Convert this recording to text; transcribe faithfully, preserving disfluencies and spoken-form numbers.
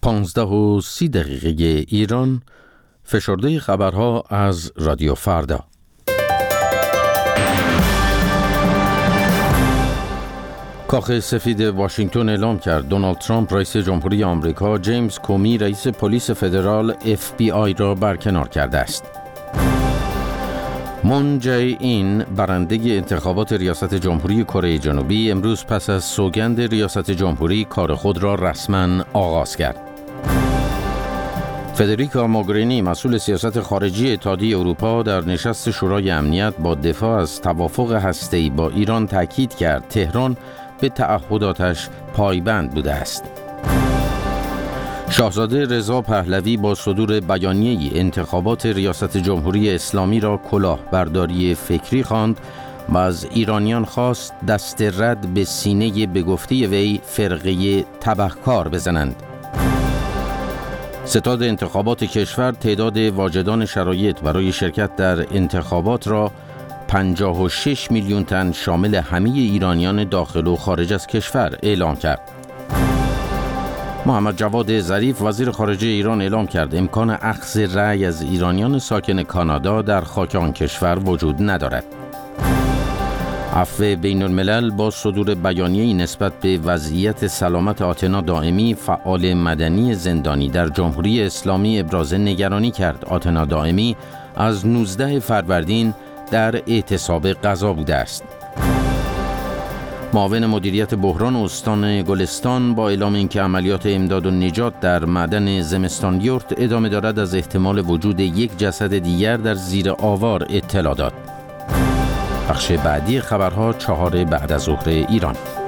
پانزده و سی دقیقه ایران، فشرده خبرها از رادیو فردا. کاخ سفید واشنگتن اعلام کرد دونالد ترامپ رئیس جمهوری آمریکا جیمز کومی رئیس پلیس فدرال اف بی آی را برکنار کرده است. مون جی این برنده انتخابات ریاست جمهوری کره جنوبی امروز پس از سوگند ریاست جمهوری کار خود را رسما آغاز کرد. فدریکا موگرینی مسئول سیاست خارجی اتحادیه اروپا در نشست شورای امنیت با دفاع از توافق هسته‌ای با ایران تاکید کرد تهران به تعهداتش پایبند بوده است. شاهزاده رضا پهلوی با صدور بیانیه‌ای انتخابات ریاست جمهوری اسلامی را کلاهبرداری فکری خواند و از ایرانیان خواست دست رد به سینه به گفته وی فرقه تبهکار بزنند. ستاد انتخابات کشور تعداد واجدان شرایط برای شرکت در انتخابات را پنجاه و شش میلیون تن شامل همه ایرانیان داخل و خارج از کشور اعلام کرد. محمد جواد ظریف وزیر خارجه ایران اعلام کرد امکان اخذ رأی از ایرانیان ساکن کانادا در خاک آن کشور وجود ندارد. عفو بین الملل با صدور بیانیه‌ای نسبت به وضعیت سلامت آتنا دائمی فعال مدنی زندانی در جمهوری اسلامی ابراز نگرانی کرد. آتنا دائمی از نوزده فروردین در اعتصاب غذا بوده است. معاون مدیریت بحران استان گلستان با اعلام اینکه عملیات امداد و نجات در معدن زمستان یورت ادامه دارد از احتمال وجود یک جسد دیگر در زیر آوار اطلاع داد. بخش بعدی خبرها چهار بعد از ظهر ایران.